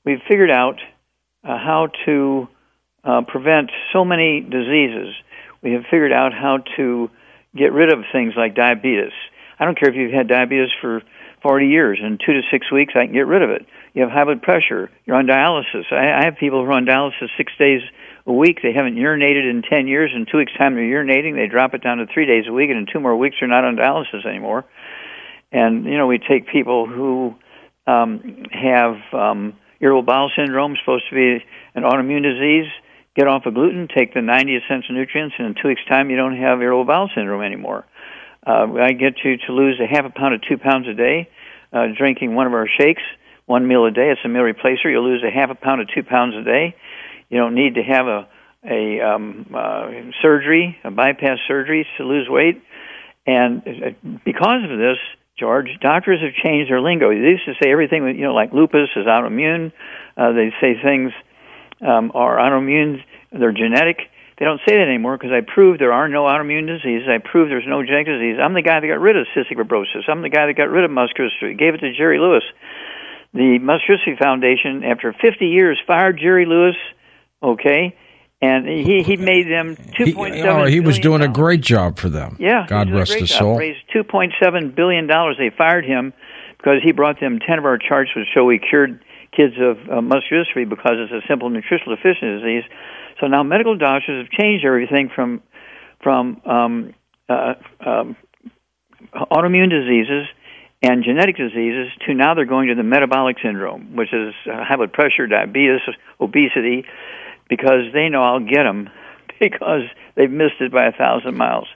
we've figured out how to prevent so many diseases. We have figured out how to get rid of things like diabetes. I don't care if you've had diabetes for 40 years. In 2 to 6 weeks, I can get rid of it. You have high blood pressure. You're on dialysis. I have people who are on dialysis 6 days a week. They haven't urinated in 10 years. In 2 weeks' time, they're urinating. They drop it down to 3 days a week, and in 2 more weeks, they're not on dialysis anymore. And, we take people who have irritable bowel syndrome, supposed to be an autoimmune disease, get off of gluten, take the 90 essential nutrients, and in 2 weeks' time, you don't have irritable bowel syndrome anymore. I get you to lose a half a pound to 2 pounds a day, drinking one of our shakes, 1 meal a day. It's a meal replacer. You'll lose a half a pound to 2 pounds a day. You don't need to have a surgery, a bypass surgery to lose weight. And because of this, George, doctors have changed their lingo. They used to say everything, like lupus is autoimmune. They say things are autoimmune, they're genetic. They don't say that anymore because I proved there are no autoimmune diseases. I proved there's no genetic disease. I'm the guy that got rid of cystic fibrosis. I'm the guy that got rid of muscular dystrophy, gave it to Jerry Lewis. The Muscular Dystrophy Foundation, after 50 years, fired Jerry Lewis, okay, and he made them $2.7 he was doing a great job for them. Yeah. God rest his soul. Raised $2.7 billion. They fired him because he brought them 10 of our charts which show we cured kids of muscular dystrophy because it's a simple nutritional deficiency disease. So now medical doctors have changed everything from autoimmune diseases and genetic diseases to now they're going to the metabolic syndrome, which is high blood pressure, diabetes, obesity, because they know I'll get them because they've missed it by 1,000 miles.